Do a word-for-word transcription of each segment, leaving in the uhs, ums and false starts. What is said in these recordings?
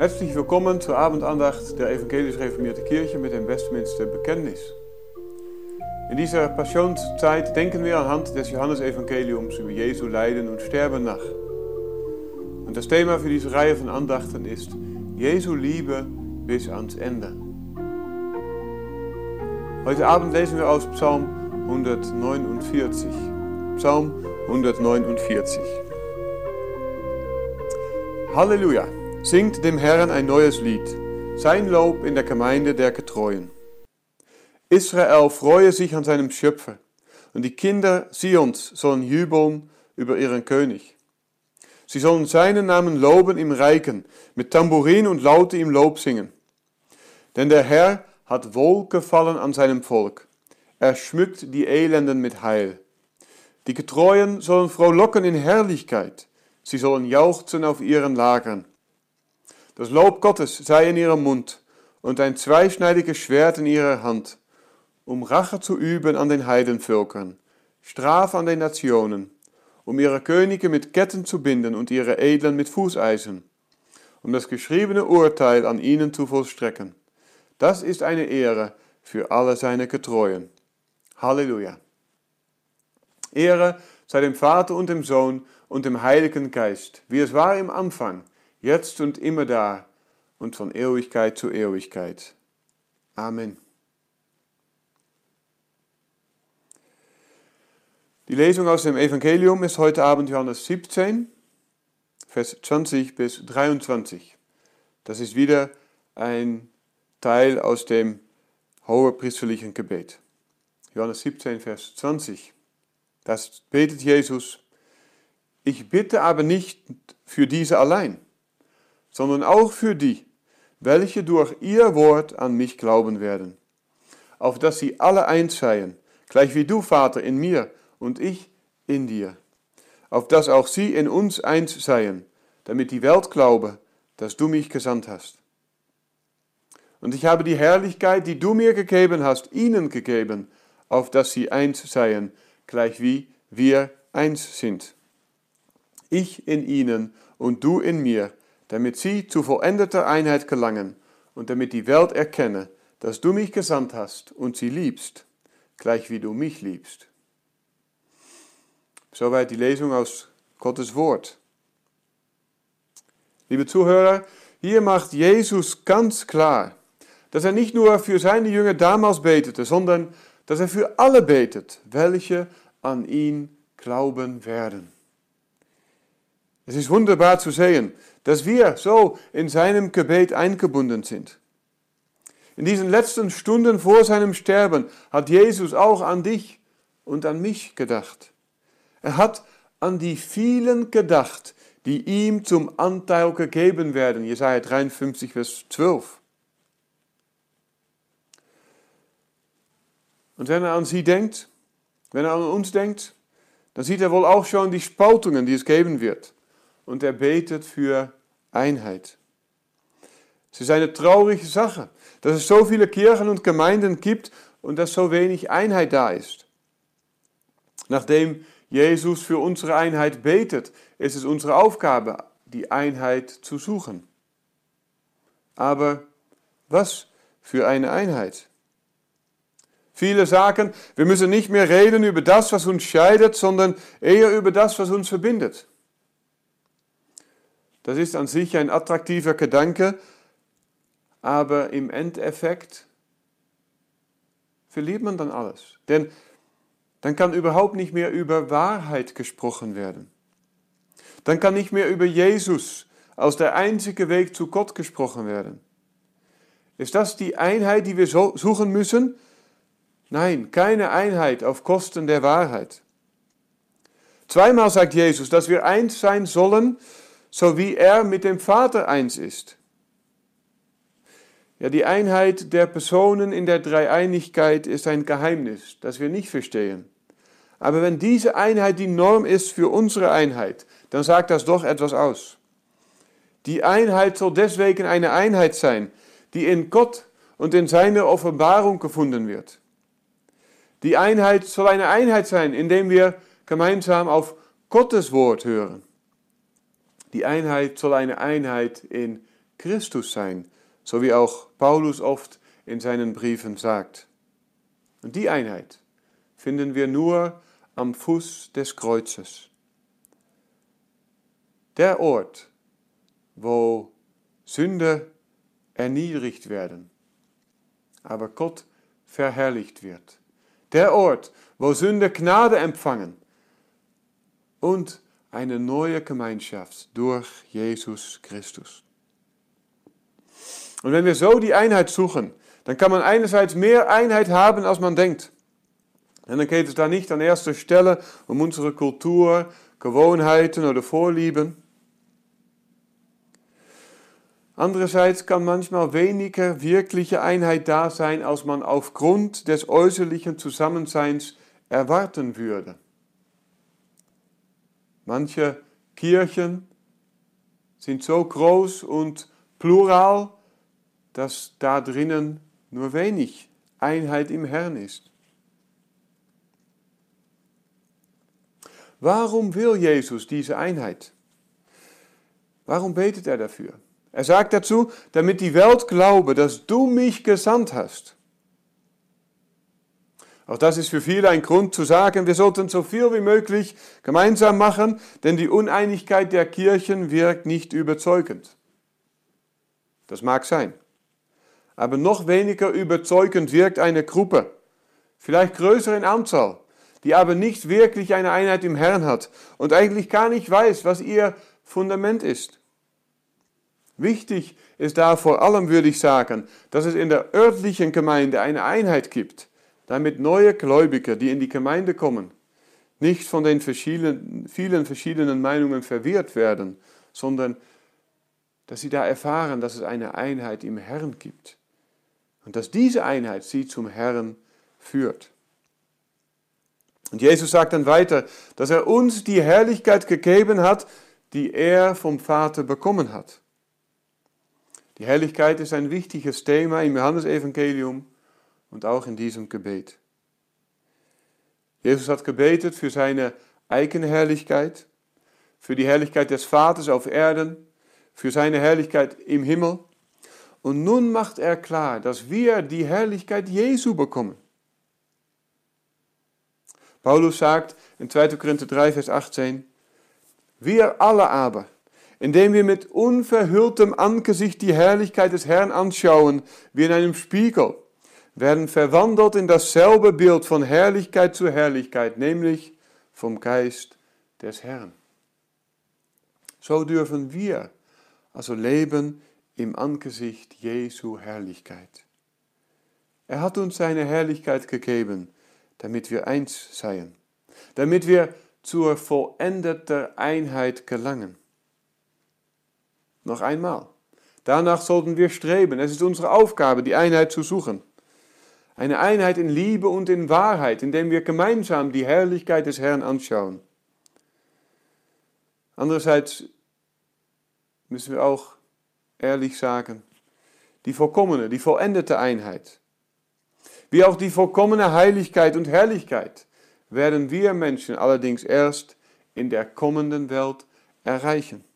Herzlich willkommen zur Abendandacht der Evangelisch-Reformierte Kirche mit dem Westminster Bekenntnis. In dieser Passionszeit denken wir anhand des Johannesevangeliums über Jesu Leiden und Sterben nach. Und das Thema für diese Reihe von Andachten ist Jesu Liebe bis ans Ende. Heute Abend lesen wir aus Psalm hundertneunundvierzig. Psalm hundertneunundvierzig. Halleluja! Singt dem Herrn ein neues Lied, sein Lob in der Gemeinde der Getreuen. Israel freue sich an seinem Schöpfer, und die Kinder Sions sollen jubeln über ihren König. Sie sollen seinen Namen loben im Reichen, mit Tambourin und Laute ihm Lob singen. Denn der Herr hat Wohlgefallen an seinem Volk, er schmückt die Elenden mit Heil. Die Getreuen sollen frohlocken in Herrlichkeit, sie sollen jauchzen auf ihren Lagern. Das Lob Gottes sei in ihrem Mund und ein zweischneidiges Schwert in ihrer Hand, um Rache zu üben an den Heidenvölkern, Straf an den Nationen, um ihre Könige mit Ketten zu binden und ihre Edlen mit Fußeisen, um das geschriebene Urteil an ihnen zu vollstrecken. Das ist eine Ehre für alle seine Getreuen. Halleluja! Ehre sei dem Vater und dem Sohn und dem Heiligen Geist, wie es war im Anfang, jetzt und immer da und von Ewigkeit zu Ewigkeit. Amen. Die Lesung aus dem Evangelium ist heute Abend Johannes siebzehn, Vers zwanzig bis dreiundzwanzig. Das ist wieder ein Teil aus dem hohepriesterlichen Gebet. Johannes siebzehn, Vers zwanzig. Das betet Jesus: Ich bitte aber nicht für diese allein, sondern auch für die, welche durch ihr Wort an mich glauben werden, auf dass sie alle eins seien, gleich wie du, Vater, in mir und ich in dir, auf dass auch sie in uns eins seien, damit die Welt glaube, dass du mich gesandt hast. Und ich habe die Herrlichkeit, die du mir gegeben hast, ihnen gegeben, auf dass sie eins seien, gleich wie wir eins sind. Ich in ihnen und du in mir, damit sie zu vollendeter Einheit gelangen und damit die Welt erkenne, dass du mich gesandt hast und sie liebst, gleich wie du mich liebst. Soweit die Lesung aus Gottes Wort. Liebe Zuhörer, hier macht Jesus ganz klar, dass er nicht nur für seine Jünger damals betete, sondern dass er für alle betet, welche an ihn glauben werden. Es ist wunderbar zu sehen, dass wir so in seinem Gebet eingebunden sind. In diesen letzten Stunden vor seinem Sterben hat Jesus auch an dich und an mich gedacht. Er hat an die vielen gedacht, die ihm zum Anteil gegeben werden. Jesaja dreiundfünfzig, Vers zwölf. Und wenn er an sie denkt, wenn er an uns denkt, dann sieht er wohl auch schon die Spaltungen, die es geben wird. Und er betet für Einheit. Es ist eine traurige Sache, dass es so viele Kirchen und Gemeinden gibt und dass so wenig Einheit da ist. Nachdem Jesus für unsere Einheit betet, ist es unsere Aufgabe, die Einheit zu suchen. Aber was für eine Einheit? Viele sagen, wir müssen nicht mehr reden über das, was uns scheidet, sondern eher über das, was uns verbindet. Das ist an sich ein attraktiver Gedanke, aber im Endeffekt verliert man dann alles. Denn dann kann überhaupt nicht mehr über Wahrheit gesprochen werden. Dann kann nicht mehr über Jesus als der einzige Weg zu Gott gesprochen werden. Ist das die Einheit, die wir suchen müssen? Nein, keine Einheit auf Kosten der Wahrheit. Zweimal sagt Jesus, dass wir eins sein sollen, so wie er mit dem Vater eins ist. Ja, die Einheit der Personen in der Dreieinigkeit ist ein Geheimnis, das wir nicht verstehen. Aber wenn diese Einheit die Norm ist für unsere Einheit, dann sagt das doch etwas aus. Die Einheit soll deswegen eine Einheit sein, die in Gott und in seiner Offenbarung gefunden wird. Die Einheit soll eine Einheit sein, indem wir gemeinsam auf Gottes Wort hören. Die Einheit soll eine Einheit in Christus sein, so wie auch Paulus oft in seinen Briefen sagt. Und die Einheit finden wir nur am Fuß des Kreuzes. Der Ort, wo Sünde erniedrigt werden, aber Gott verherrlicht wird. Der Ort, wo Sünde Gnade empfangen und eine neue Gemeinschaft durch Jesus Christus. Und wenn wir so die Einheit suchen, dann kann man einerseits mehr Einheit haben, als man denkt. Und dann geht es da nicht an erster Stelle um unsere Kultur, Gewohnheiten oder Vorlieben. Andererseits kann manchmal weniger wirkliche Einheit da sein, als man aufgrund des äußerlichen Zusammenseins erwarten würde. Manche Kirchen sind so groß und plural, dass da drinnen nur wenig Einheit im Herrn ist. Warum will Jesus diese Einheit? Warum betet er dafür? Er sagt dazu, damit die Welt glaube, dass du mich gesandt hast. Auch das ist für viele ein Grund zu sagen, wir sollten so viel wie möglich gemeinsam machen, denn die Uneinigkeit der Kirchen wirkt nicht überzeugend. Das mag sein. Aber noch weniger überzeugend wirkt eine Gruppe, vielleicht größer in Anzahl, die aber nicht wirklich eine Einheit im Herrn hat und eigentlich gar nicht weiß, was ihr Fundament ist. Wichtig ist da vor allem, würde ich sagen, dass es in der örtlichen Gemeinde eine Einheit gibt, damit neue Gläubige, die in die Gemeinde kommen, nicht von den verschiedenen, vielen verschiedenen Meinungen verwirrt werden, sondern dass sie da erfahren, dass es eine Einheit im Herrn gibt und dass diese Einheit sie zum Herrn führt. Und Jesus sagt dann weiter, dass er uns die Herrlichkeit gegeben hat, die er vom Vater bekommen hat. Die Herrlichkeit ist ein wichtiges Thema im Johannesevangelium und auch in diesem Gebet. Jesus hat gebetet für seine eigene Herrlichkeit, für die Herrlichkeit des Vaters auf Erden, für seine Herrlichkeit im Himmel. Und nun macht er klar, dass wir die Herrlichkeit Jesu bekommen. Paulus sagt in zweiter Korinther drei, Vers achtzehn, wir alle aber, indem wir mit unverhülltem Angesicht die Herrlichkeit des Herrn anschauen, wie in einem Spiegel, werden verwandelt in dasselbe Bild von Herrlichkeit zu Herrlichkeit, nämlich vom Geist des Herrn. So dürfen wir also leben im Angesicht Jesu Herrlichkeit. Er hat uns seine Herrlichkeit gegeben, damit wir eins seien, damit wir zur vollendeten Einheit gelangen. Noch einmal, danach sollten wir streben. Es ist unsere Aufgabe, die Einheit zu suchen. Eine Einheit in Liebe und in Wahrheit, indem wir gemeinsam die Herrlichkeit des Herrn anschauen. Andererseits müssen wir auch ehrlich sagen, die vollkommene, die vollendete Einheit, wie auch die vollkommene Heiligkeit und Herrlichkeit, werden wir Menschen allerdings erst in der kommenden Welt erreichen.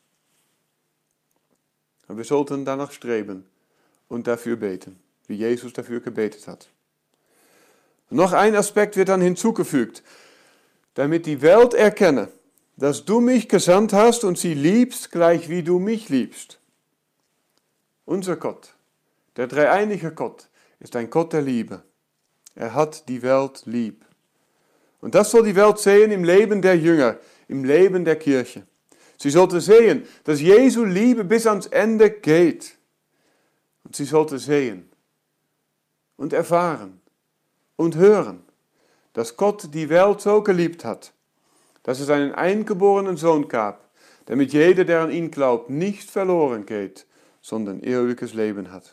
Und wir sollten danach streben und dafür beten, wie Jesus dafür gebetet hat. Und noch ein Aspekt wird dann hinzugefügt, damit die Welt erkenne, dass du mich gesandt hast und sie liebst, gleich wie du mich liebst. Unser Gott, der dreieinige Gott, ist ein Gott der Liebe. Er hat die Welt lieb. Und das soll die Welt sehen im Leben der Jünger, im Leben der Kirche. Sie sollte sehen, dass Jesu Liebe bis ans Ende geht. Und sie sollte sehen und erfahren und hören, dass Gott die Welt so geliebt hat, dass es einen eingeborenen Sohn gab, damit jeder, der an ihn glaubt, nicht verloren geht, sondern ewiges Leben hat.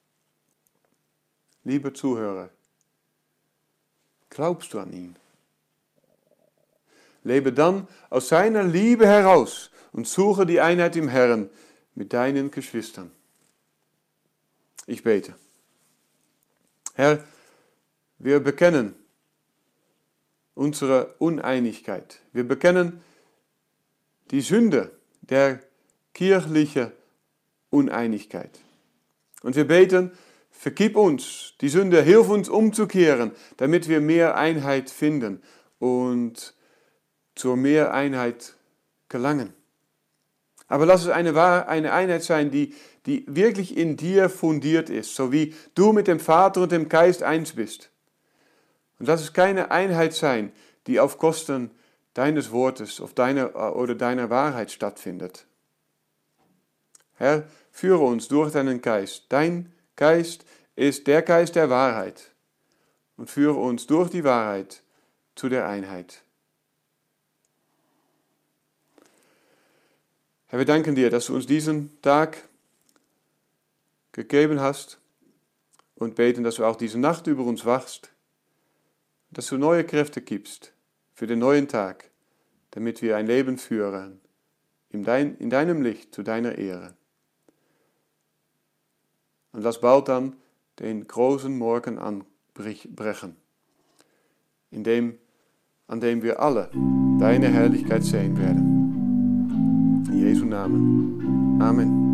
Liebe Zuhörer, glaubst du an ihn? Lebe dann aus seiner Liebe heraus und suche die Einheit im Herrn mit deinen Geschwistern. Ich bete. Herr, wir bekennen unsere Uneinigkeit. Wir bekennen die Sünde der kirchlichen Uneinigkeit. Und wir beten, vergib uns die Sünde, hilf uns umzukehren, damit wir mehr Einheit finden und zur mehr Einheit gelangen. Aber lass es eine, eine Einheit sein, die, die wirklich in dir fundiert ist, so wie du mit dem Vater und dem Geist eins bist. Und lass es keine Einheit sein, die auf Kosten deines Wortes auf deiner, oder deiner Wahrheit stattfindet. Herr, führe uns durch deinen Geist. Dein Geist ist der Geist der Wahrheit. Und führe uns durch die Wahrheit zu der Einheit. Herr, wir danken dir, dass du uns diesen Tag gegeben hast und beten, dass du auch diese Nacht über uns wachst, dass du neue Kräfte gibst für den neuen Tag, damit wir ein Leben führen in, dein, in deinem Licht zu deiner Ehre. Und lass bald dann den großen Morgen anbrechen, in dem, an dem wir alle deine Herrlichkeit sehen werden. In Jesu Namen. Amen.